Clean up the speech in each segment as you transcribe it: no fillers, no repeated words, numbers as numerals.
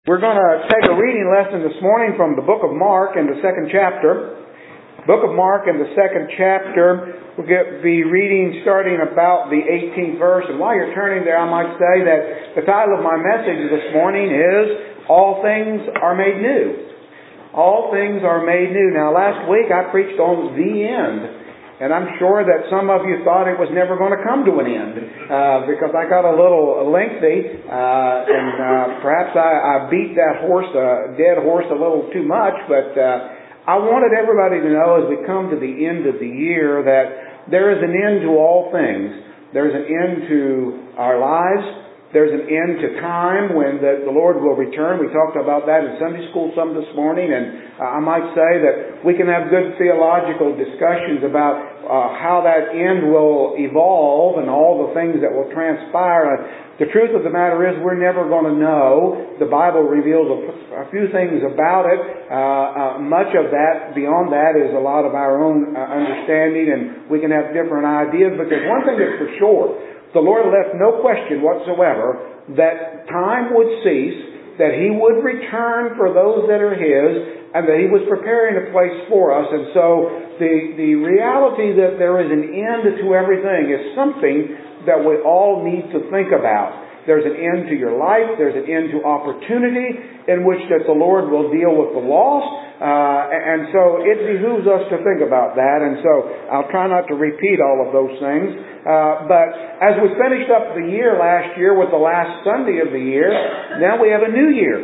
We're going to take a reading lesson this morning from the book of Mark in the second chapter. Book of Mark in the second chapter. We'll be reading starting about the 18th verse. And while you're turning there, I might say that the title of my message this morning is All Things Are Made New. All Things Are Made New. Now, last week I preached on the end. And I'm sure that some of you thought it was never going to come to an end because I got a little lengthy and perhaps I beat that dead horse a little too much. But I wanted everybody to know as we come to the end of the year that there is an end to all things. There's an end to our lives. There's an end to time when the Lord will return. We talked about that in Sunday school some this morning, and I might say that we can have good theological discussions about how that end will evolve and all the things that will transpire. The truth of the matter is we're never going to know. The Bible reveals a few things about it. Much of that, beyond that, is a lot of our own understanding, and we can have different ideas. But there's one thing that's for sure. The Lord left no question whatsoever that time would cease, that He would return for those that are His, and that He was preparing a place for us. And so the reality that there is an end to everything is something that we all need to think about. There's an end to your life. There's an end to opportunity in which that the Lord will deal with the lost. And so it behooves us to think about that. And so I'll try not to repeat all of those things. But as we finished up the year last year with the last Sunday of the year, now we have a new year.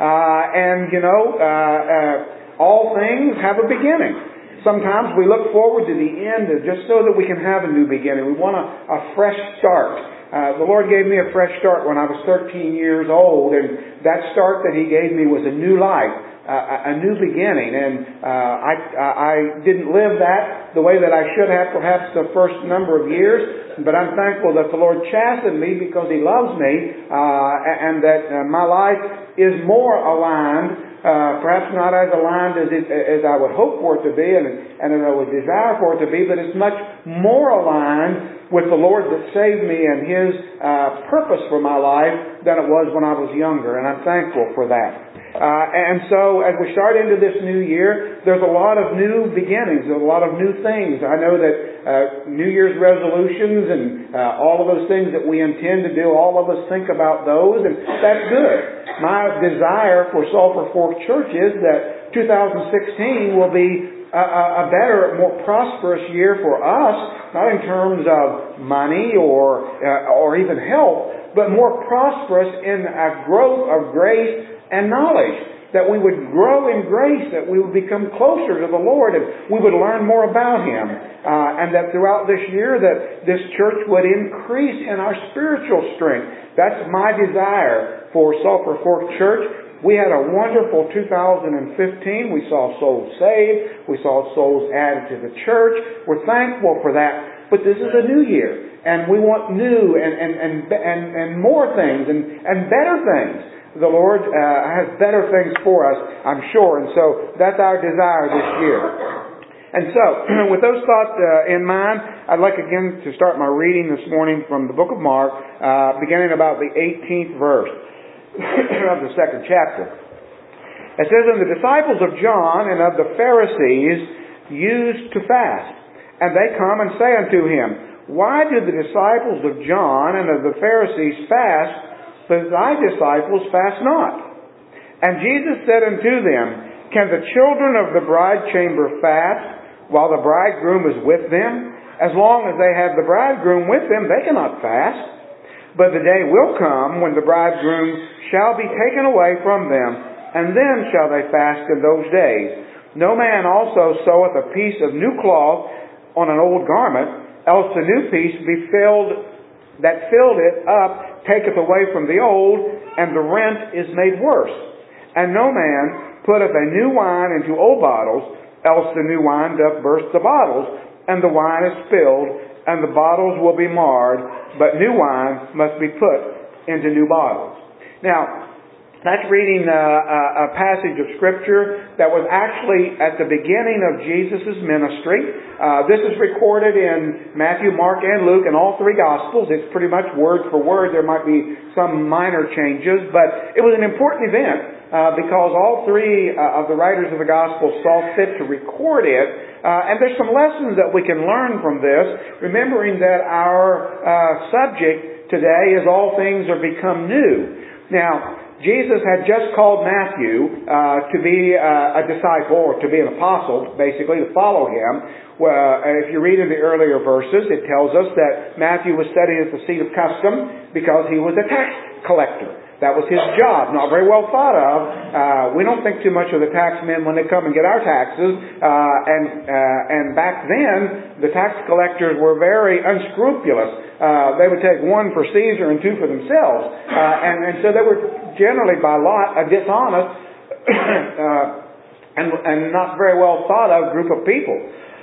All things have a beginning. Sometimes we look forward to the end just so that we can have a new beginning. We want a fresh start. The Lord gave me a fresh start when I was 13 years old, and that start that He gave me was a new life, a new beginning. And I didn't live that the way that I should have perhaps the first number of years, but I'm thankful that the Lord chastened me because He loves me, and that my life is more aligned, perhaps not as aligned as I would hope for it to be and as I would desire for it to be, but it's much more aligned with the Lord that saved me and His purpose for my life than it was when I was younger, and I'm thankful for that. And so as we start into this new year, there's a lot of new beginnings, there's a lot of new things. I know that New Year's resolutions and all of those things that we intend to do, all of us think about those, and that's good. My desire for Sulphur Fork Church is that 2016 will be a better, more prosperous year for us, not in terms of money or even health, but more prosperous in a growth of grace and knowledge, that we would grow in grace, that we would become closer to the Lord, and we would learn more about Him, and that throughout this year that this church would increase in our spiritual strength. That's my desire for Sulphur Fork Church. We had a wonderful 2015. We saw souls saved. We saw souls added to the church. We're thankful for that. But this is a new year, and we want new and more things and better things. The Lord has better things for us, I'm sure, and so that's our desire this year. And so, with those thoughts in mind, I'd like again to start my reading this morning from the book of Mark, beginning about the 18th verse of the second chapter. It says, "And the disciples of John and of the Pharisees used to fast. And they come and say unto Him, Why do the disciples of John and of the Pharisees fast, but thy disciples fast not? And Jesus said unto them, Can the children of the bride chamber fast while the bridegroom is with them? As long as they have the bridegroom with them, they cannot fast. But the day will come when the bridegroom shall be taken away from them, and then shall they fast in those days. No man also seweth a piece of new cloth on an old garment, else the new piece that filled it up taketh away from the old, and the rent is made worse. And no man putteth a new wine into old bottles, else the new wine doth burst the bottles, and the wine is spilled, and the bottles will be marred, but new wine must be put into new bottles." Now, That's reading a passage of Scripture that was actually at the beginning of Jesus' ministry. This is recorded in Matthew, Mark, and Luke, in all three Gospels. It's pretty much word for word. There might be some minor changes, but it was an important event because all three of the writers of the Gospels saw fit to record it. And there's some lessons that we can learn from this, remembering that our subject today is all things are become new. Now, Jesus had just called Matthew to be a disciple, or to be an apostle, basically, to follow him. Well, if you read in the earlier verses, it tells us that Matthew was studying at the seat of custom because he was a tax collector. That was his job. Not very well thought of. We don't think too much of the taxmen when they come and get our taxes. And back then, the tax collectors were very unscrupulous. They would take one for Caesar and two for themselves. And so they were generally, by lot, a dishonest and not very well thought of group of people.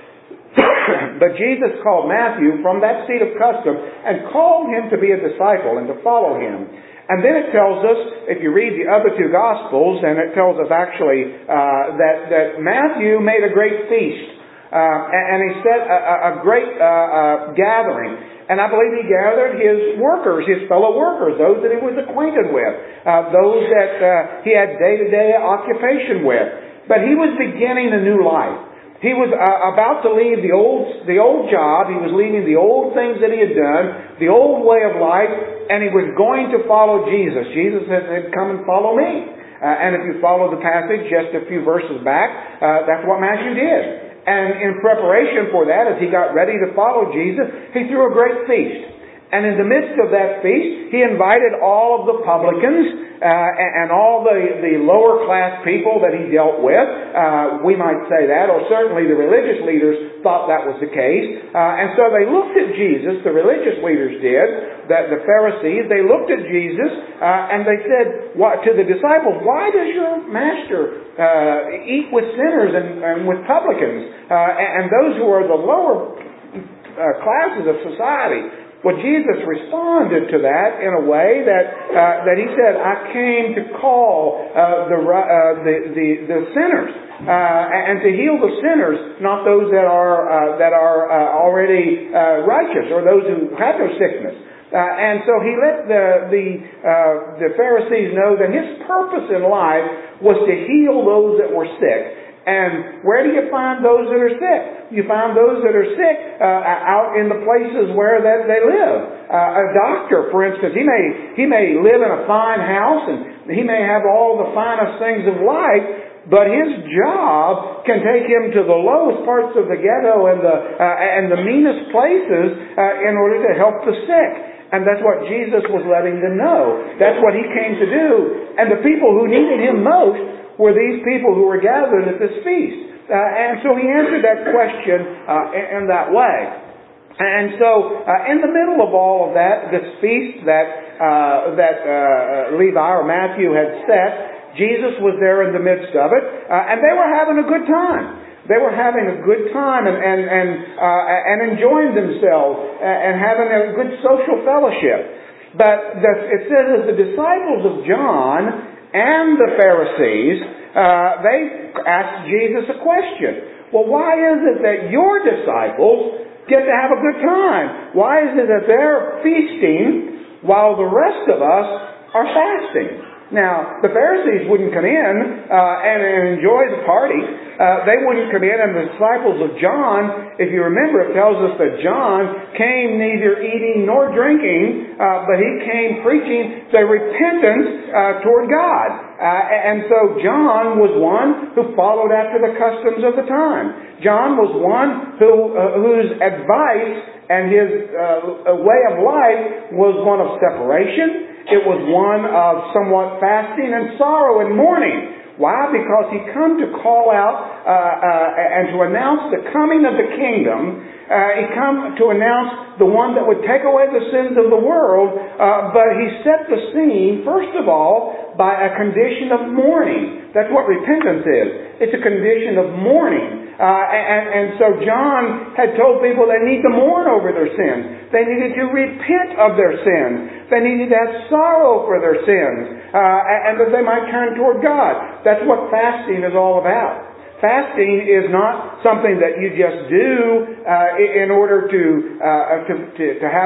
But Jesus called Matthew from that seat of custom and called him to be a disciple and to follow him. And then it tells us, if you read the other two Gospels, and it tells us actually that Matthew made a great feast. And he set a great gathering. And I believe he gathered his workers, his fellow workers, those that he was acquainted with, those that he had day-to-day occupation with. But he was beginning a new life. He was about to leave the old job. He was leaving the old things that he had done, the old way of life, and he was going to follow Jesus. Jesus said, "Come and follow me." And if you follow the passage just a few verses back, that's what Matthew did. And in preparation for that, as he got ready to follow Jesus, he threw a great feast. And in the midst of that feast, he invited all of the publicans and all the lower class people that he dealt with. We might say that, or certainly the religious leaders thought that was the case. And so they looked at Jesus, the religious leaders did, the Pharisees. They looked at Jesus and they said to the disciples, "Why does your master eat with sinners and with publicans and those who are the lower classes of society?" Well, Jesus responded to that in a way that he said, "I came to call the sinners and to heal the sinners, not those that are already righteous or those who have no sickness." And so he let the Pharisees know that his purpose in life was to heal those that were sick. And where do you find those that are sick? You find those that are sick out in the places where that they live. A doctor, for instance, he may live in a fine house and he may have all the finest things of life, but his job can take him to the lowest parts of the ghetto and the meanest places in order to help the sick. And that's what Jesus was letting them know. That's what he came to do. And the people who needed him most were these people who were gathered at this feast. And so he answered that question in that way. And so in the middle of all of that, this feast that Levi or Matthew had set, Jesus was there in the midst of it, and they were having a good time. They were having a good time and enjoying themselves and having a good social fellowship. But it says that the disciples of John and the Pharisees, they asked Jesus a question. Well, why is it that your disciples get to have a good time? Why is it that they're feasting while the rest of us are fasting? Now, the Pharisees wouldn't come in and enjoy the party. They wouldn't come in, and the disciples of John, if you remember, it tells us that John came neither eating nor drinking, but he came preaching the repentance toward God. And so John was one who followed after the customs of the time. John was one whose advice and his way of life was one of separation. It was one of somewhat fasting and sorrow and mourning. Why? Because he come to call out and to announce the coming of the kingdom. He come to announce the one that would take away the sins of the world. But he set the scene, first of all, by a condition of mourning. That's what repentance is. It's a condition of mourning. And so John had told people they need to mourn over their sins. They needed to repent of their sins. They needed to have sorrow for their sins. And that they might turn toward God. That's what fasting is all about. Fasting is not something that you just do in order to have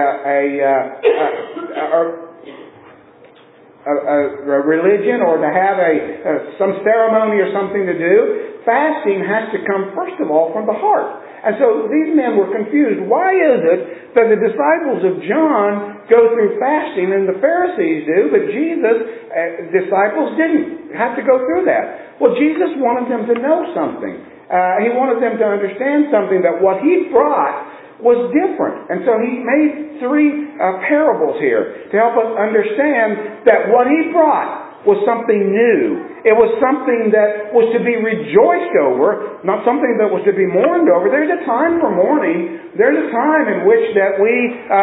a religion or to have some ceremony or something to do. Fasting has to come first of all from the heart. And so these men were confused. Why is it that the disciples of John go through fasting and the Pharisees do, but Jesus' disciples didn't have to go through that? Well, Jesus wanted them to know something. He wanted them to understand something, that what He brought was different. And so He made three parables here to help us understand that what He brought was something new. It was something that was to be rejoiced over, not something that was to be mourned over. There's a time for mourning. There's a time in which that we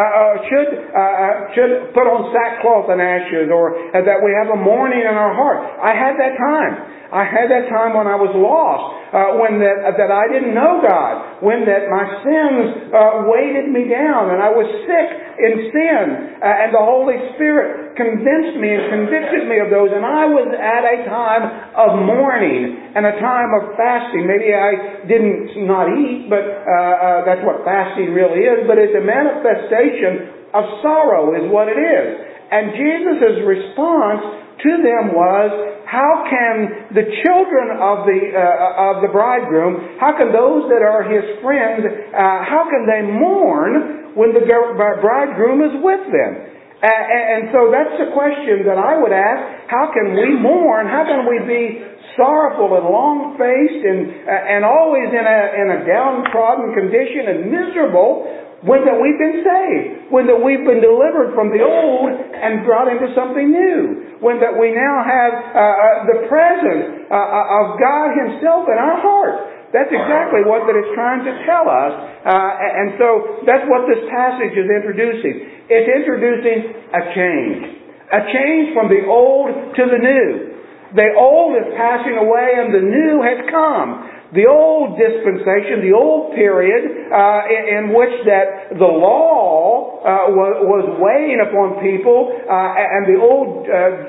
should put on sackcloth and ashes, or that we have a mourning in our heart. I had that time. I had that time when I was lost, when that I didn't know God, when that my sins weighted me down, and I was sick in sin, and the Holy Spirit convinced me and convicted me of those, and I was at a time of mourning and a time of fasting. Maybe I didn't not eat, but that's what fasting really is, but it's a manifestation of sorrow is what it is. And Jesus' response to them was, how can the children of the bridegroom, how can those that are his friends, how can they mourn when the bridegroom is with them? And so that's the question that I would ask. How can we mourn? How can we be sorrowful and long-faced and always in a downtrodden condition and miserable when that we've been saved, when that we've been delivered from the old and brought into something new, when that we now have the presence of God Himself in our heart? That's exactly what that it's trying to tell us. And so that's what this passage is introducing. It's introducing a change from the old to the new. The old is passing away and the new has come. The old dispensation, the old period in which that the law was weighing upon people, and the old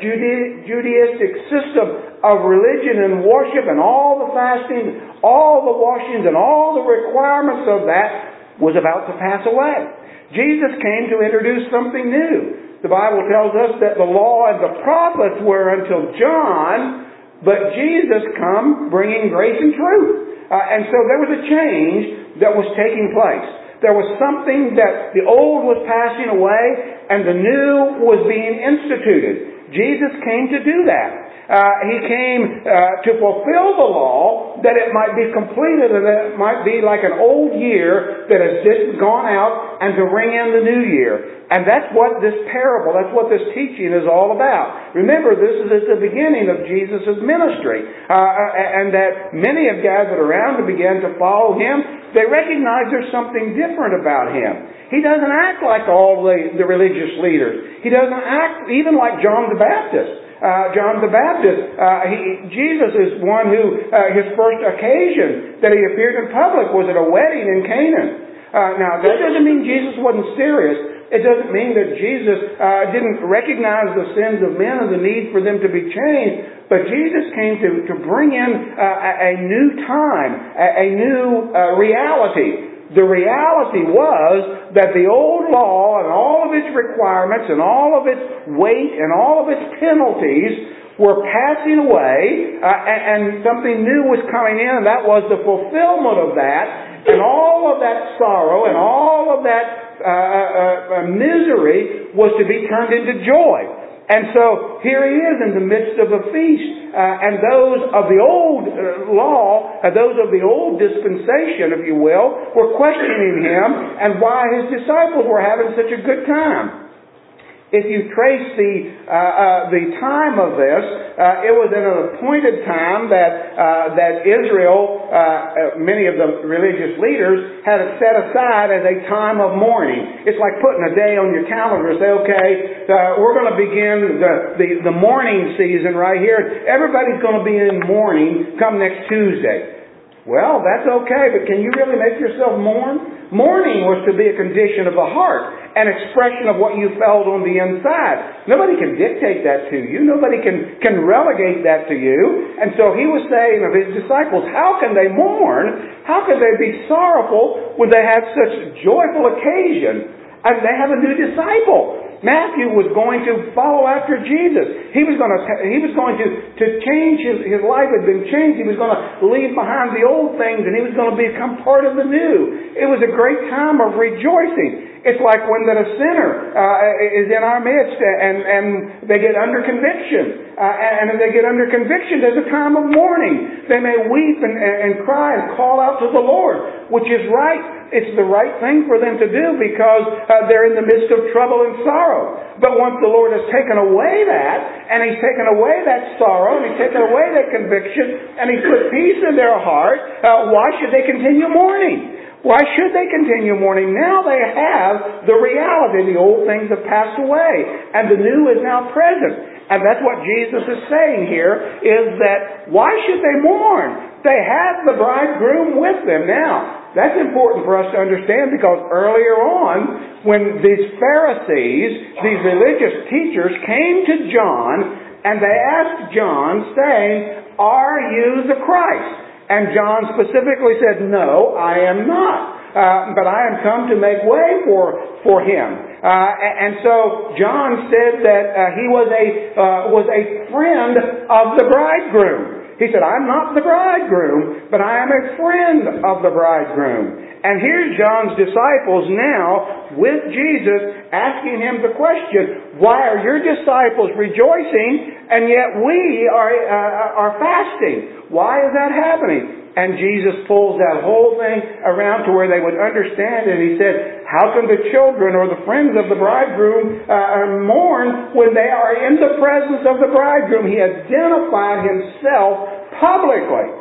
Judaistic system of religion and worship and all the fasting, all the washings and all the requirements of that was about to pass away. Jesus came to introduce something new. The Bible tells us that the law and the prophets were until John, but Jesus come bringing grace and truth. And so there was a change that was taking place. There was something that the old was passing away and the new was being instituted. Jesus came to do that. He came to fulfill the law, that it might be completed and that it might be like an old year that has just gone out, and to ring in the new year. And that's what this parable, that's what this teaching is all about. Remember, this is at the beginning of Jesus' ministry. And that many have gathered around and began to follow Him. They recognize there's something different about Him. He doesn't act like all the religious leaders. He doesn't act even like John the Baptist. Jesus is one who, his first occasion that He appeared in public was at a wedding in Canaan. Now, that doesn't mean Jesus wasn't serious. It doesn't mean that Jesus didn't recognize the sins of men and the need for them to be changed. But Jesus came to bring in a new time, a new reality. The reality was that the old law and all of its requirements and all of its weight and all of its penalties were passing away, and something new was coming in, and that was the fulfillment of that, and all of that sorrow and all of that misery was to be turned into joy. And so here He is in the midst of a feast, and those of the old law, those of the old dispensation, if you will, were questioning Him and why His disciples were having such a good time. If you trace the time of this, it was at an appointed time that Israel, many of the religious leaders, had it set aside as a time of mourning. It's like putting a day on your calendar and say, okay, we're going to begin the mourning season right here. Everybody's going to be in mourning come next Tuesday. Well, that's okay, but can you really make yourself mourn? Mourning was to be a condition of the heart, an expression of what you felt on the inside. Nobody can dictate that to you. Nobody can relegate that to you. And so he was saying of his disciples, how can they mourn? How can they be sorrowful when they have such joyful occasion? And they have a new disciple. Matthew was going to follow after Jesus. He was going to change his life had been changed. He was going to leave behind the old things and he was going to become part of the new. It was a great time of rejoicing. It's like when that a sinner is in our midst and they get under conviction. And if they get under conviction, there's a time of mourning. They may weep and cry and call out to the Lord, which is right. It's the right thing for them to do because they're in the midst of trouble and sorrow. But once the Lord has taken away that, and He's taken away that sorrow, and He's taken away that conviction, and He's put peace in their heart, why should they continue mourning? Why should they continue mourning? Now they have the reality. The old things have passed away, and the new is now present. And that's what Jesus is saying here, is that why should they mourn? They have the bridegroom with them. Now, that's important for us to understand because earlier on, when these Pharisees, these religious teachers came to John, and they asked John, saying, "Are you the Christ?" And John specifically said, "No, I am not. But I am come to make way for him." And so John said that he was a friend of the bridegroom. He said, "I'm not the bridegroom, but I am a friend of the bridegroom." And here's John's disciples now with Jesus asking him the question, "Why are your disciples rejoicing and yet we are fasting? Why is that happening?" And Jesus pulls that whole thing around to where they would understand it. He said, "How can the children or the friends of the bridegroom mourn when they are in the presence of the bridegroom?" He identified himself publicly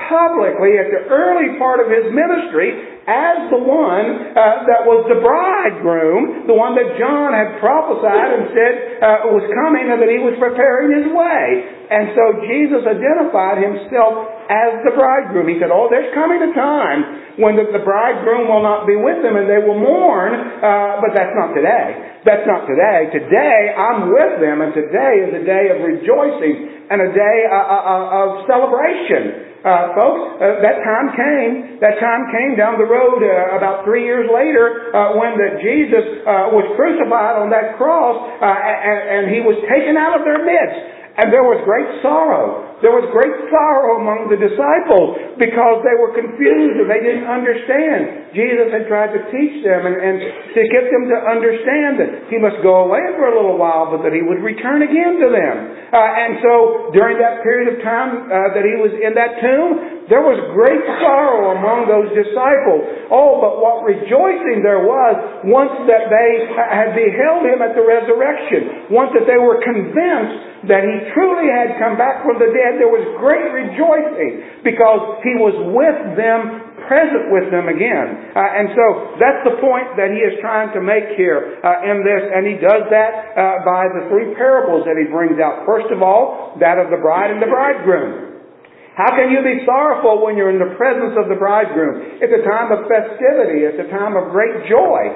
at the early part of his ministry as the one that was the bridegroom, the one that John had prophesied and said was coming and that he was preparing his way. And so Jesus identified himself as the bridegroom. He said, "Oh, there's coming a time when the bridegroom will not be with them and they will mourn, but that's not today. That's not today. Today, I'm with them, and today is a day of rejoicing and a day of celebration." Folks, that time came. That time came down the road about 3 years later when Jesus was crucified on that cross and He was taken out of their midst. And there was great sorrow. There was great sorrow among the disciples because they were confused and they didn't understand. Jesus had tried to teach them and to get them to understand that He must go away for a little while, but that He would return again to them. And so during that period of time that He was in that tomb, there was great sorrow among those disciples. Oh, but what rejoicing there was once that they had beheld Him at the resurrection. Once that they were convinced that He truly had come back from the dead, there was great rejoicing because He was with them, present with them again. And so that's the point that He is trying to make here in this. And He does that by the three parables that He brings out. First of all, that of the bride and the bridegroom. How can you be sorrowful when you're in the presence of the bridegroom? It's a time of festivity. It's a time of great joy.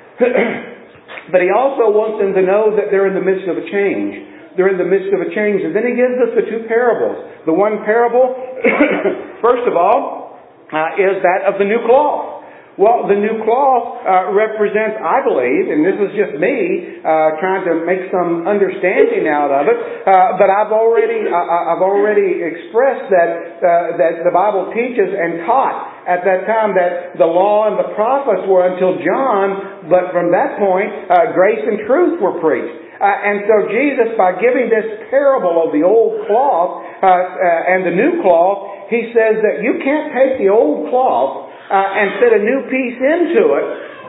But He also wants them to know that they're in the midst of a change. They're in the midst of a change. And then He gives us the two parables. The one parable, first of all, is that of the new cloth. Well, the new cloth represents, I believe, and this is just me trying to make some understanding out of it, but I've already expressed that the Bible teaches and taught at that time that the law and the prophets were until John, but from that point, grace and truth were preached. And so Jesus, by giving this parable of the old cloth and the new cloth, He says that you can't take the old cloth and fit a new piece into it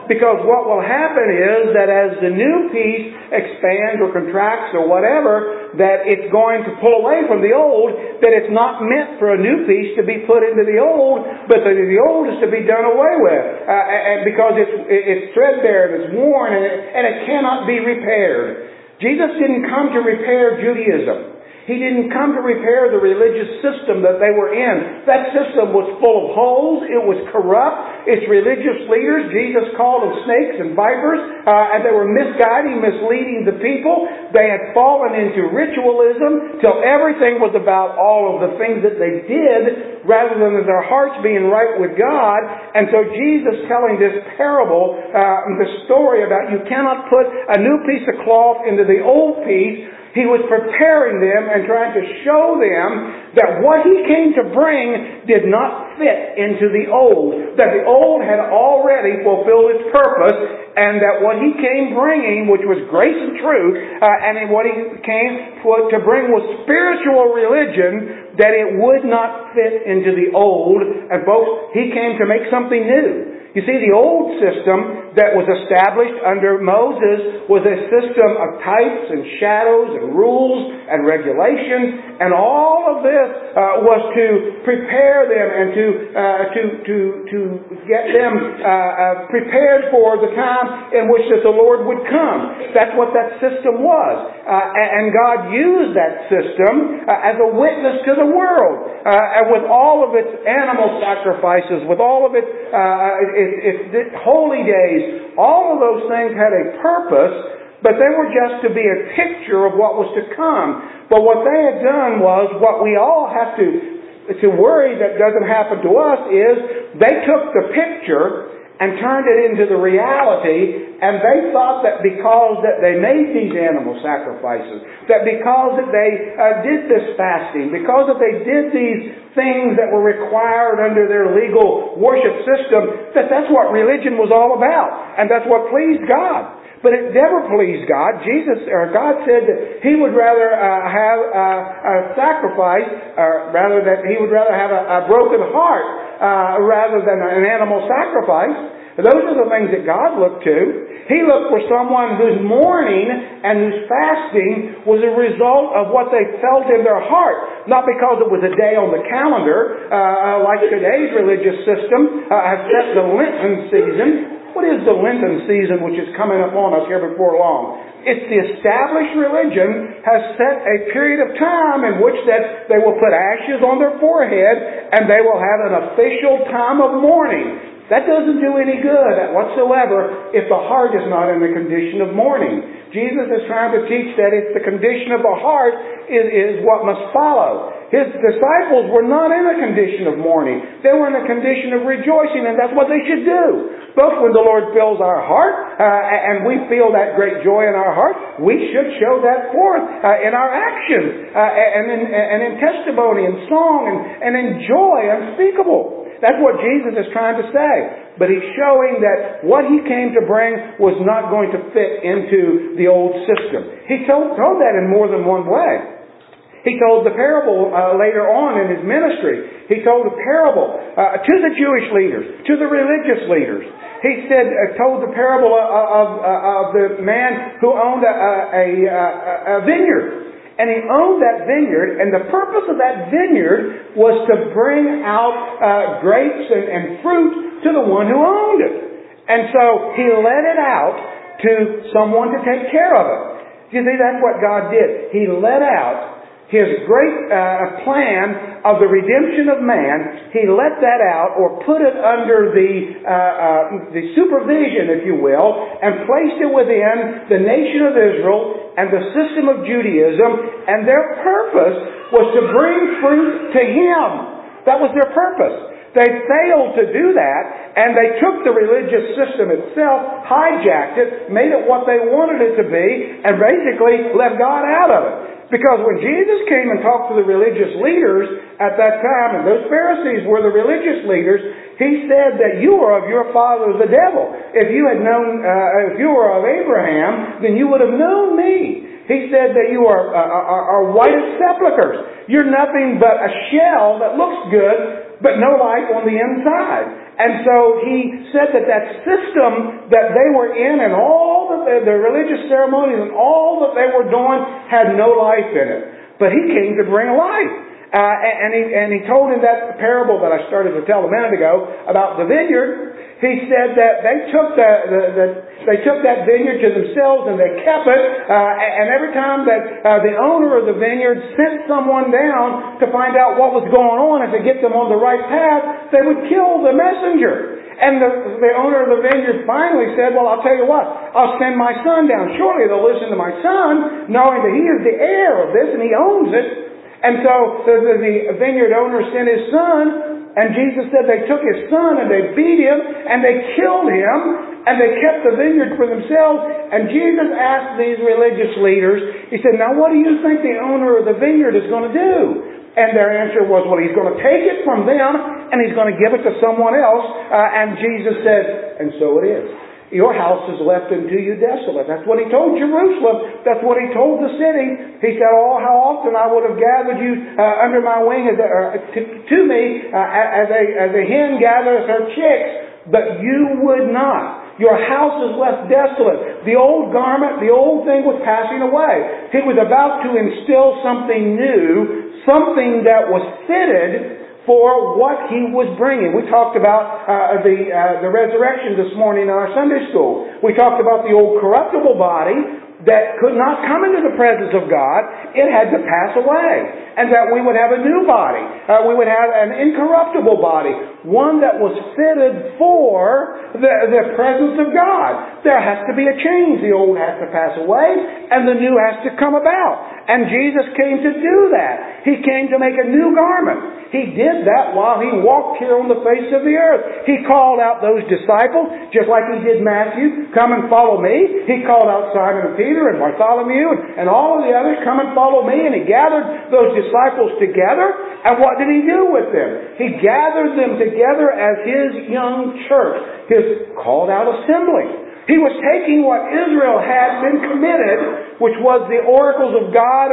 because what will happen is that as the new piece expands or contracts or whatever, that it's going to pull away from the old, that it's not meant for a new piece to be put into the old, but the old is to be done away with. And because it's threadbare and it's worn and it cannot be repaired. Jesus didn't come to repair Judaism. He didn't come to repair the religious system that they were in. That system was full of holes. It was corrupt. Its religious leaders, Jesus called them snakes and vipers, and they were misguiding, misleading the people. They had fallen into ritualism till everything was about all of the things that they did rather than their hearts being right with God. And so Jesus telling this parable, the story about you cannot put a new piece of cloth into the old piece, He was preparing them and trying to show them that what He came to bring did not fit into the old. That the old had already fulfilled its purpose, and that what He came bringing, which was grace and truth, and what He came to bring was spiritual religion, that it would not fit into the old. And folks, He came to make something new. You see, the old system that was established under Moses was a system of types and shadows and rules and regulations, and all of this was to prepare them and to get them prepared for the time in which that the Lord would come. That's what that system was. And God used that system as a witness to the world, and with all of its animal sacrifices, with all of its holy days, all of those things had a purpose, but they were just to be a picture of what was to come. But what they had done was, what we all have to worry that doesn't happen to us is, they took the picture and turned it into the reality, and they thought that because that they made these animal sacrifices, that because that they did this fasting, because that they did these things that were required under their legal worship system, that that's what religion was all about, and that's what pleased God. But it never pleased God. God said that He would rather have a sacrifice, rather that He would rather have a broken heart rather than an animal sacrifice. Those are the things that God looked to. He looked for someone whose mourning and whose fasting was a result of what they felt in their heart, not because it was a day on the calendar, like today's religious system has set the Lenten season. What is the Lenten season which is coming upon us here before long? It's the established religion has set a period of time in which that they will put ashes on their forehead and they will have an official time of mourning. That doesn't do any good whatsoever if the heart is not in the condition of mourning. Jesus is trying to teach that it's the condition of the heart is what must follow. His disciples were not in a condition of mourning. They were in a condition of rejoicing, and that's what they should do. Both when the Lord fills our heart and we feel that great joy in our heart, we should show that forth in our actions and in testimony and song and in joy unspeakable. That's what Jesus is trying to say. But He's showing that what He came to bring was not going to fit into the old system. He told that in more than one way. He told the parable later on in His ministry. He told a parable to the Jewish leaders, to the religious leaders. He told the parable of the man who owned a vineyard. And he owned that vineyard, and the purpose of that vineyard was to bring out grapes and fruit to the one who owned it. And so he let it out to someone to take care of it. You see, that's what God did. He let out His great plan of the redemption of man. He let that out, or put it under the supervision, if you will, and placed it within the nation of Israel and the system of Judaism, and their purpose was to bring fruit to Him. That was their purpose. They failed to do that, and they took the religious system itself, hijacked it, made it what they wanted it to be, and basically left God out of it. Because when Jesus came and talked to the religious leaders at that time, and those Pharisees were the religious leaders, He said that you are of your father the devil. If you had known, if you were of Abraham, then you would have known me. He said that you are white as sepulchres. You're nothing but a shell that looks good, but no life on the inside. And so he said that system that they were in and all the religious ceremonies and all that they were doing had no life in it. But he came to bring life. And he told in that parable that I started to tell a minute ago about the vineyard. He said that they took that vineyard to themselves and they kept it. And every time that the owner of the vineyard sent someone down to find out what was going on and to get them on the right path, they would kill the messenger. And the owner of the vineyard finally said, well, I'll tell you what, I'll send my son down. Surely they'll listen to my son, knowing that he is the heir of this and he owns it. And so the vineyard owner sent his son, and Jesus said they took his son and they beat him and they killed him and they kept the vineyard for themselves. And Jesus asked these religious leaders, he said, now what do you think the owner of the vineyard is going to do? And their answer was, well, he's going to take it from them and he's going to give it to someone else. And Jesus said, and so it is. Your house is left unto you desolate. That's what he told Jerusalem. That's what he told the city. He said, oh, how often I would have gathered you under my wing to me as a hen gathers her chicks, but you would not. Your house is left desolate. The old garment, the old thing was passing away. He was about to instill something new, something that was fitted for what he was bringing. We talked about the resurrection this morning in our Sunday school. We talked about the old corruptible body that could not come into the presence of God. It had to pass away. And that we would have a new body. We would have an incorruptible body. One that was fitted for the presence of God. There has to be a change. The old has to pass away and the new has to come about. And Jesus came to do that. He came to make a new garment. He did that while he walked here on the face of the earth. He called out those disciples, just like he did Matthew, come and follow me. He called out Simon and Peter and Bartholomew and all of the others, come and follow me. And he gathered those disciples together. And what did he do with them? He gathered them together as his young church, his called out assembly. He was taking what Israel had been committed, which was the oracles of God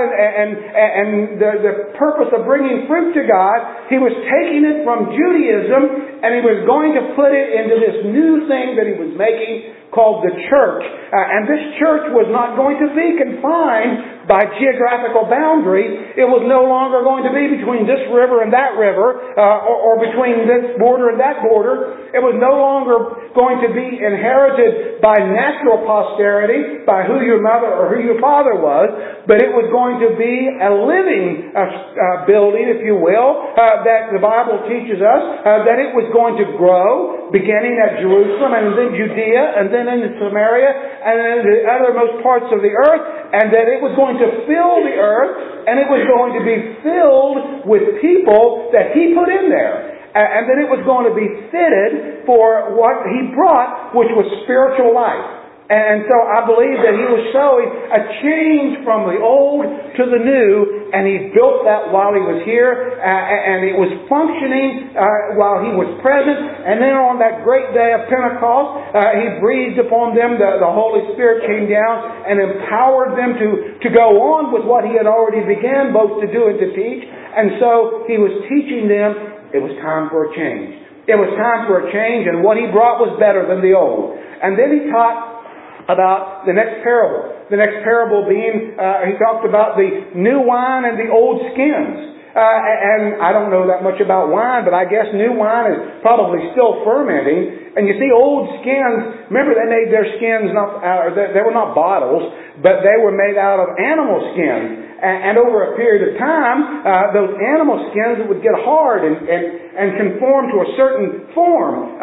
and the purpose of bringing fruit to God. He was taking it from Judaism and he was going to put it into this new thing that he was making called the church. And this church was not going to be confined by geographical boundaries. It was no longer going to be between this river and that river, or between this border and that border. It was no longer going to be inherited by natural posterity, by who your mother or who your father was, but it was going to be a living building, if you will, that the Bible teaches us, that it was going to grow, beginning at Jerusalem and then Judea and then into Samaria and then the othermost parts of the earth, and that it was going to fill the earth and it was going to be filled with people that he put in there. And then it was going to be fitted for what he brought, which was spiritual life. And so I believe that he was showing a change from the old to the new, and he built that while he was here, and it was functioning while he was present. And then on that great day of Pentecost, he breathed upon them, the Holy Spirit came down and empowered them to go on with what he had already began, both to do and to teach. And so he was teaching them it was time for a change. It was time for a change, and what he brought was better than the old. And then he taught about the next parable. The next parable being, he talked about the new wine and the old skins. And I don't know that much about wine, but I guess new wine is probably still fermenting. And you see, old skins, remember they made their skins, they were not bottles, but they were made out of animal skins. And over a period of time, those animal skins would get hard and conform to a certain form.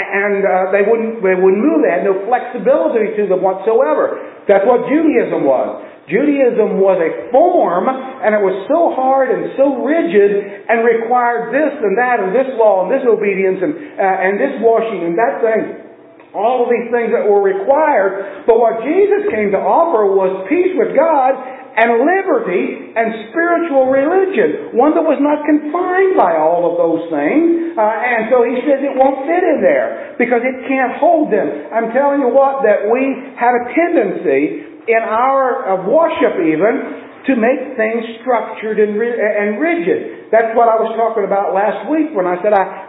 They wouldn't move. They had no flexibility to them whatsoever. That's what Judaism was. Judaism was a form, and it was so hard and so rigid and required this and that and this law and this obedience and this washing and that thing. All of these things that were required. But what Jesus came to offer was peace with God and liberty and spiritual religion. One that was not confined by all of those things. And so he says it won't fit in there because it can't hold them. I'm telling you what, that we have a tendency in our worship even to make things structured and rigid. That's what I was talking about last week when I said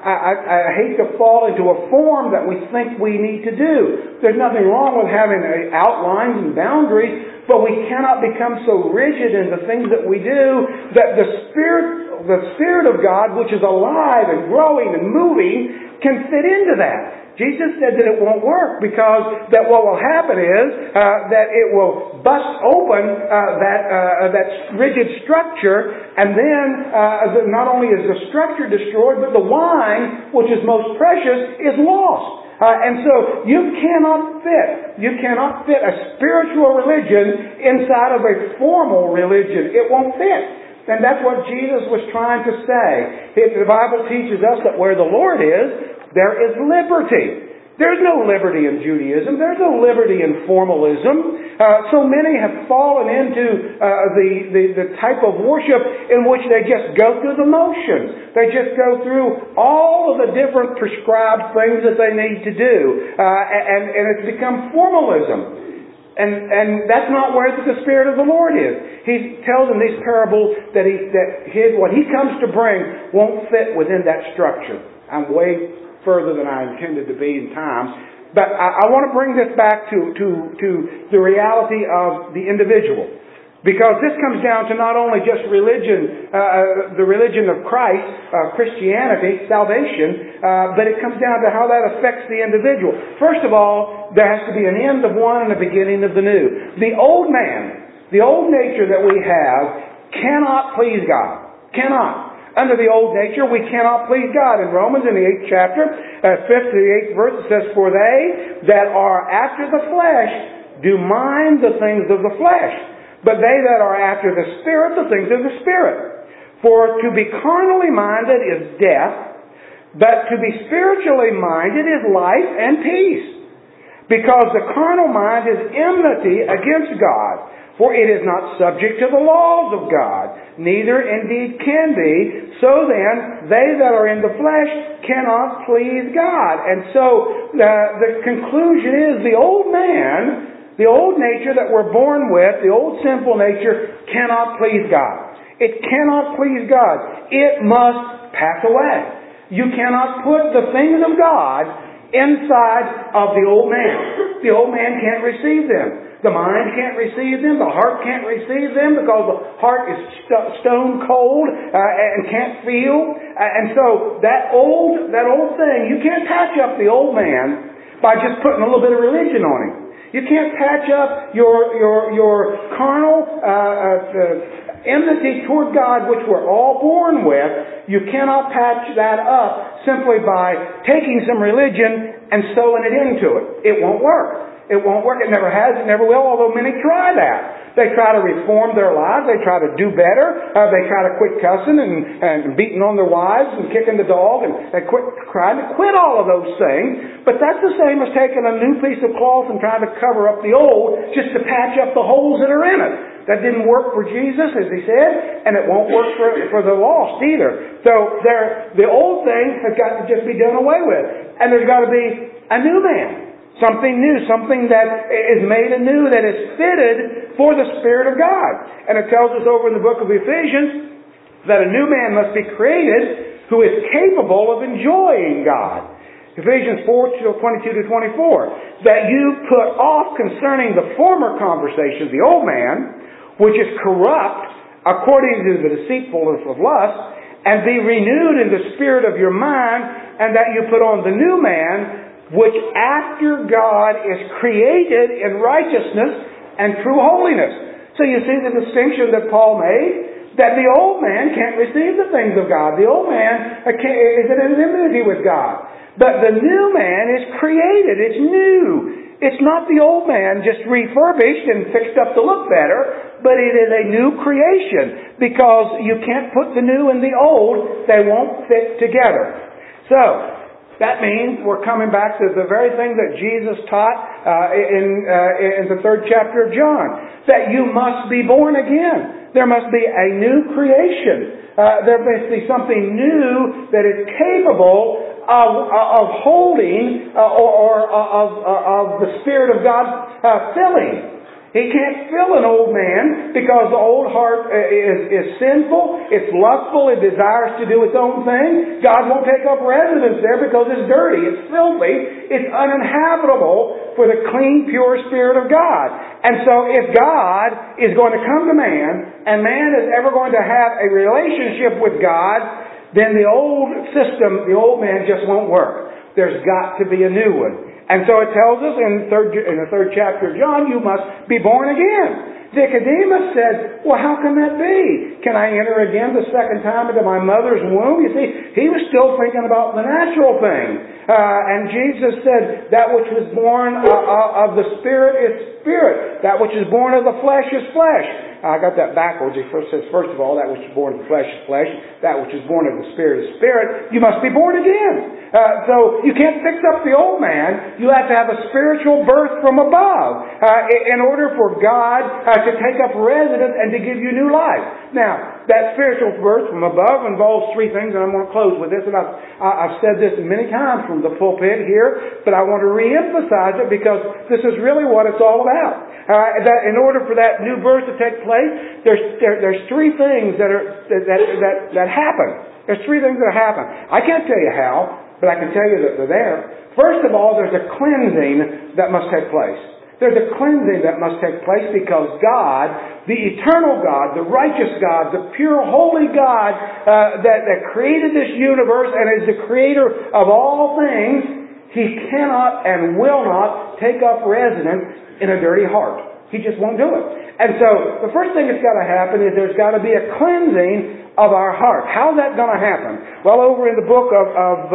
I hate to fall into a form that we think we need to do. There's nothing wrong with having outlines and boundaries, but we cannot become so rigid in the things that we do that the Spirit of God, which is alive and growing and moving, can fit into that. Jesus said that it won't work because that what will happen is that it will bust open that rigid structure, and then not only is the structure destroyed, but the wine, which is most precious, is lost. And so you cannot fit a spiritual religion inside of a formal religion. It won't fit. And that's what Jesus was trying to say. The Bible teaches us that where the Lord is, there is liberty. There's no liberty in Judaism. There's no liberty in formalism. So many have fallen into the type of worship in which they just go through the motions. They just go through all of the different prescribed things that they need to do. And it's become formalism. And that's not where the Spirit of the Lord is. He tells in these parables that what He comes to bring won't fit within that structure. I'm way further than I intended to be in time. But I want to bring this back to the reality of the individual. Because this comes down to not only just religion, the religion of Christ, Christianity, salvation, but it comes down to how that affects the individual. First of all, there has to be an end of one and a beginning of the new. The old man, the old nature that we have, cannot please God. Cannot. Under the old nature, we cannot please God. In Romans, in the 8th chapter, 5th to the 8th verse, it says, "For they that are after the flesh do mind the things of the flesh, but they that are after the Spirit, the things of the Spirit. For to be carnally minded is death, but to be spiritually minded is life and peace. Because the carnal mind is enmity against God, for it is not subject to the laws of God, neither indeed can be. So then, they that are in the flesh cannot please God." And so, the conclusion is the old man, the old nature that we're born with, the old sinful nature, cannot please God. It cannot please God. It must pass away. You cannot put the things of God inside of the old man. The old man can't receive them. The mind can't receive them. The heart can't receive them because the heart is stone cold and can't feel. And so that old thing, you can't patch up the old man by just putting a little bit of religion on him. You can't patch up your carnal enmity toward God, which we're all born with. You cannot patch that up simply by taking some religion and sewing it into it. It won't work. It won't work. It never has. It never will, although many try that. They try to reform their lives. They try to do better. They try to quit cussing and beating on their wives and kicking the dog. And they trying to quit all of those things. But that's the same as taking a new piece of cloth and trying to cover up the old just to patch up the holes that are in it. That didn't work for Jesus, as He said, and it won't work for the lost either. So the old thing has got to just be done away with. And there's got to be a new man. Something new, something that is made anew, that is fitted for the Spirit of God. And it tells us over in the book of Ephesians that a new man must be created who is capable of enjoying God. Ephesians 4:22-24. That you put off concerning the former conversation, the old man, which is corrupt according to the deceitfulness of lust, and be renewed in the spirit of your mind, and that you put on the new man, which after God is created in righteousness and true holiness. So you see the distinction that Paul made, that the old man can't receive the things of God. The old man is in enmity with God. But the new man is created. It's new. It's not the old man just refurbished and fixed up to look better, but it is a new creation. Because you can't put the new and the old, they won't fit together. So, that means we're coming back to the very thing that Jesus taught in the 3rd chapter of John. That you must be born again. There must be a new creation. There must be something new that is capable of holding or of the Spirit of God filling. He can't fill an old man because the old heart is sinful, it's lustful, it desires to do its own thing. God won't take up residence there because it's dirty, it's filthy, it's uninhabitable for the clean, pure Spirit of God. And so if God is going to come to man, and man is ever going to have a relationship with God, then the old system, the old man just won't work. There's got to be a new one. And so it tells us in the third chapter of John, you must be born again. Nicodemus said, well, how can that be? Can I enter again the second time into my mother's womb? You see, he was still thinking about the natural thing. And Jesus said, that which was born of the Spirit is spirit. That which is born of the flesh is flesh. I got that backwards. He first says, first of all, that which is born of the flesh is flesh. That which is born of the Spirit is spirit. You must be born again. So you can't fix up the old man. You have to have a spiritual birth from above in order for God to take up residence and to give you new life. Now, that spiritual birth from above involves three things, and I'm going to close with this. And I've said this many times from the pulpit here, but I want to reemphasize it because this is really what it's all about. That in order for that new birth to take place, there's three things that happen. There's three things that happen. I can't tell you how, but I can tell you that they're there. First of all, there's a cleansing that must take place. There's a cleansing that must take place because God, the eternal God, the righteous God, the pure, holy God that created this universe and is the creator of all things, He cannot and will not take up residence in a dirty heart. He just won't do it. And so, the first thing that's got to happen is there's got to be a cleansing of our heart. How's that going to happen? Well, over in the book of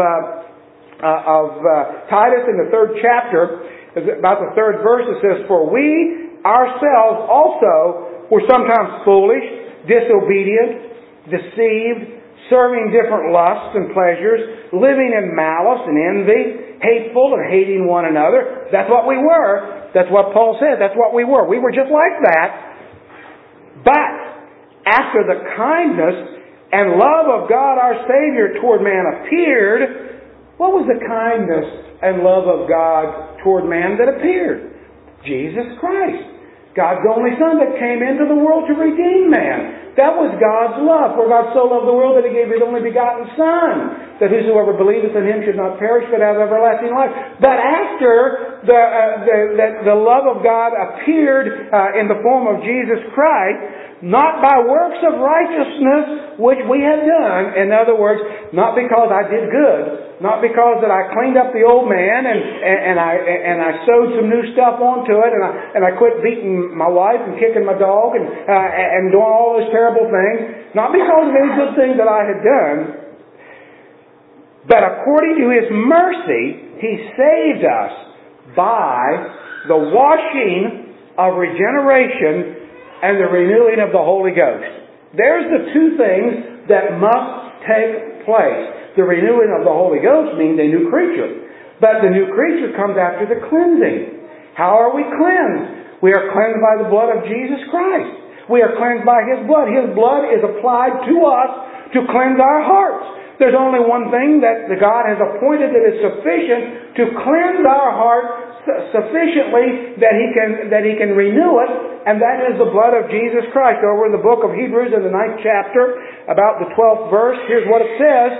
Titus, in the 3rd chapter, about the 3rd verse, it says, for we ourselves also were sometimes foolish, disobedient, deceived, serving different lusts and pleasures, living in malice and envy, hateful and hating one another. That's what we were. That's what Paul said. That's what we were. We were just like that. But after the kindness and love of God our Savior toward man appeared, what was the kindness and love of God toward man that appeared? Jesus Christ. God's only Son that came into the world to redeem man. That was God's love. For God so loved the world that He gave His only begotten Son, that whosoever believeth in Him should not perish but have everlasting life. But after the love of God appeared in the form of Jesus Christ, not by works of righteousness which we had done. In other words, not because I did good, not because that I cleaned up the old man and I sewed some new stuff onto it and I quit beating my wife and kicking my dog and doing all those terrible things. Not because of any good thing that I had done, but according to His mercy, He saved us by the washing of regeneration and the renewing of the Holy Ghost. There's the two things that must take place. The renewing of the Holy Ghost means a new creature. But the new creature comes after the cleansing. How are we cleansed? We are cleansed by the blood of Jesus Christ. We are cleansed by His blood. His blood is applied to us to cleanse our hearts. There's only one thing that God has appointed that is sufficient to cleanse our heart sufficiently that He can renew it, and that is the blood of Jesus Christ. Over in the book of Hebrews in the 9th chapter, about the 12th verse, here's what it says.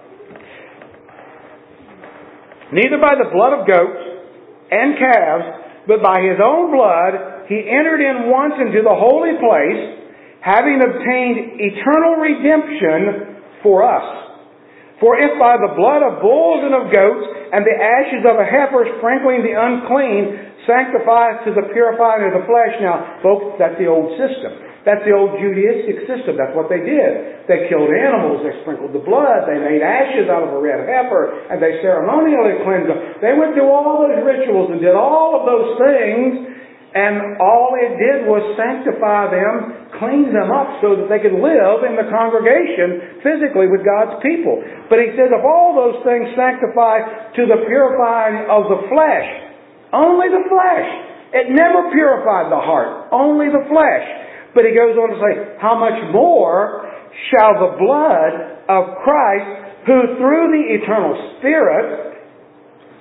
Neither by the blood of goats and calves, but by His own blood, He entered in once into the holy place, having obtained eternal redemption for us. For if by the blood of bulls and of goats and the ashes of a heifer sprinkling the unclean sanctifieth to the purifying of the flesh. Now, folks, that's the old system. That's the old Judaistic system. That's what they did. They killed animals. They sprinkled the blood. They made ashes out of a red heifer. And they ceremonially cleansed them. They went through all those rituals and did all of those things. And all it did was sanctify them, clean them up so that they could live in the congregation physically with God's people. But He says, of all those things sanctify to the purifying of the flesh. Only the flesh. It never purified the heart. Only the flesh. But He goes on to say, how much more shall the blood of Christ, who through the eternal Spirit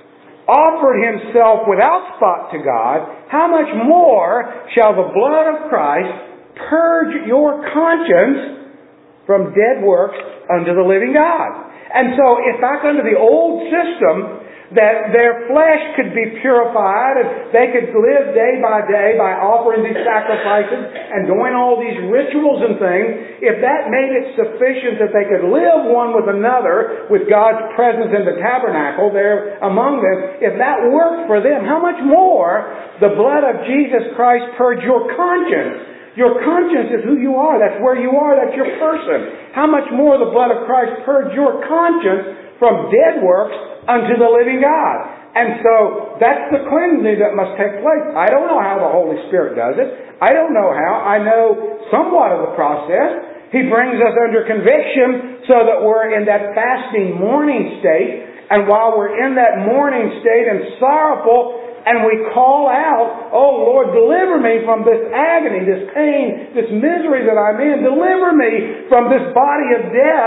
offered Himself without spot to God, how much more shall the blood of Christ purge your conscience from dead works unto the living God? And so, if back under the old system, that their flesh could be purified and they could live day by day by offering these sacrifices and doing all these rituals and things, if that made it sufficient that they could live one with another with God's presence in the tabernacle there among them, if that worked for them, how much more the blood of Jesus Christ purge your conscience? Your conscience is who you are. That's where you are. That's your person. How much more the blood of Christ purge your conscience from dead works unto the living God. And so, that's the cleansing that must take place. I don't know how the Holy Spirit does it. I don't know how. I know somewhat of the process. He brings us under conviction so that we're in that fasting mourning state. And while we're in that mourning state and sorrowful, and we call out, "Oh Lord, deliver me from this agony, this pain, this misery that I'm in. Deliver me from this body of death."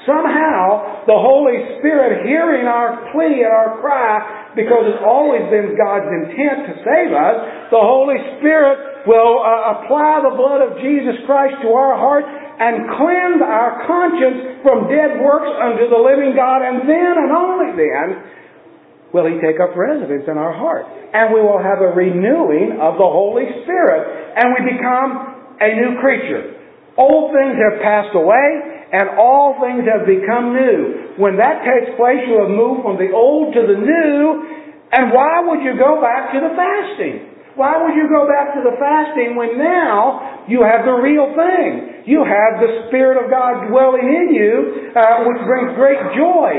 Somehow, the Holy Spirit, hearing our plea and our cry, because it's always been God's intent to save us, the Holy Spirit will apply the blood of Jesus Christ to our heart and cleanse our conscience from dead works unto the living God. And then, and only then, will He take up residence in our heart. And we will have a renewing of the Holy Spirit. And we become a new creature. Old things have passed away, and all things have become new. When that takes place, you have moved from the old to the new. And why would you go back to the fasting? Why would you go back to the fasting when now you have the real thing? You have the Spirit of God dwelling in you, which brings great joy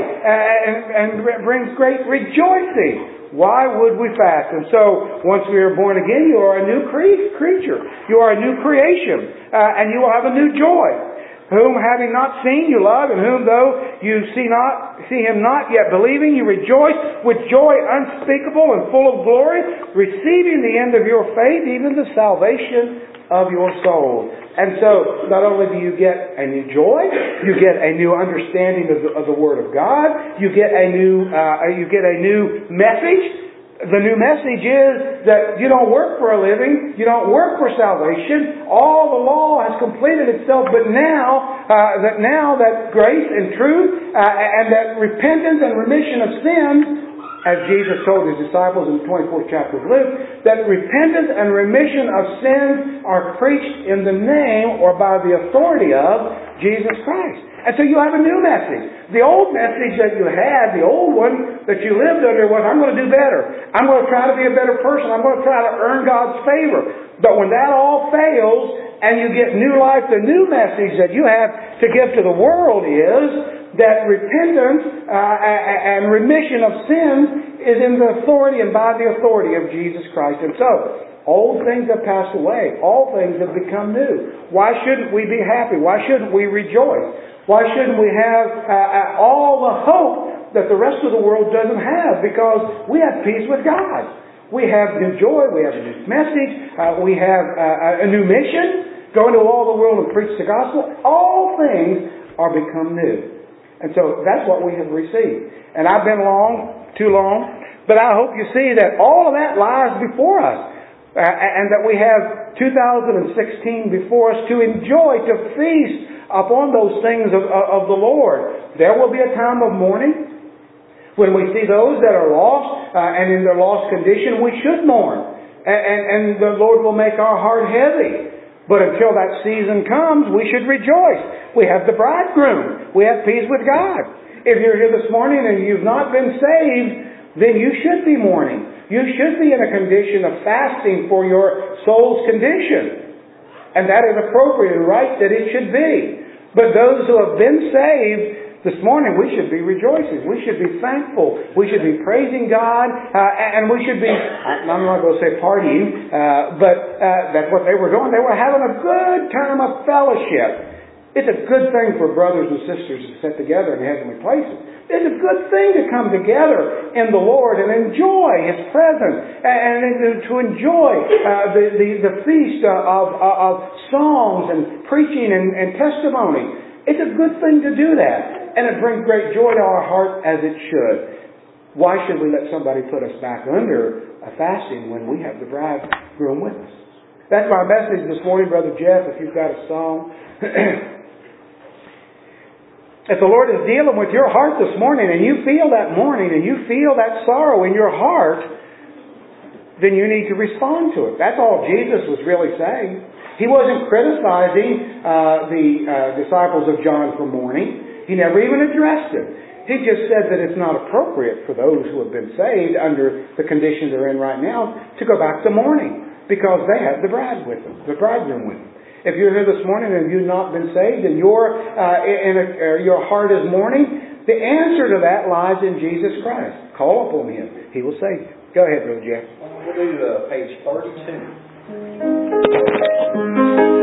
and brings great rejoicing. Why would we fast? And so, once we are born again, you are a new creature. You are a new creation. And you will have a new joy. Whom having not seen you love, and whom though you see Him not yet believing, you rejoice with joy unspeakable and full of glory, receiving the end of your faith, even the salvation of your soul. And so, not only do you get a new joy, you get a new understanding of the Word of God, you get a new message. The new message is that you don't work for a living, you don't work for salvation. All the law has completed itself, but now that grace and truth and that repentance and remission of sins, as Jesus told His disciples in the 24th chapter of Luke, that repentance and remission of sins are preached in the name or by the authority of Jesus Christ. And so you have a new message. The old message that you had, the old one that you lived under was, I'm going to do better. I'm going to try to be a better person. I'm going to try to earn God's favor. But when that all fails and you get new life, the new message that you have to give to the world is that repentance and remission of sins is in the authority and by the authority of Jesus Christ. And so, old things have passed away. All things have become new. Why shouldn't we be happy? Why shouldn't we rejoice? Why shouldn't we have all the hope that the rest of the world doesn't have? Because we have peace with God. We have new joy. We have a new message. We have a new mission. Go into all the world and preach the gospel. All things are become new. And so that's what we have received. And I've been too long, but I hope you see that all of that lies before us. And that we have 2016 before us to enjoy, to feast upon those things of the Lord. There will be a time of mourning when we see those that are lost and in their lost condition. We should mourn, and the Lord will make our heart heavy. But until that season comes, we should rejoice. We have the bridegroom. We have peace with God. If you're here this morning and you've not been saved, then you should be mourning. You should be in a condition of fasting for your soul's condition. And that is appropriate and right that it should be. But those who have been saved, this morning we should be rejoicing. We should be thankful. We should be praising God. And we should be, I'm not going to say partying, but that's what they were doing. They were having a good time of fellowship. It's a good thing for brothers and sisters to sit together in heavenly places. It's a good thing to come together in the Lord and enjoy His presence and to enjoy the feast of songs and preaching and testimony. It's a good thing to do that, and it brings great joy to our heart as it should. Why should we let somebody put us back under a fasting when we have the bridegroom with us? That's my message this morning, Brother Jeff, if you've got a song. If the Lord is dealing with your heart this morning and you feel that mourning and you feel that sorrow in your heart, then you need to respond to it. That's all Jesus was really saying. He wasn't criticizing the disciples of John for mourning. He never even addressed it. He just said that it's not appropriate for those who have been saved under the condition they're in right now to go back to mourning because they have the bride with them, the bridegroom with them. If you're here this morning and you've not been saved and your heart is mourning, the answer to that lies in Jesus Christ. Call upon Him. He will save you. Go ahead, Brother Jeff. We'll do page 32.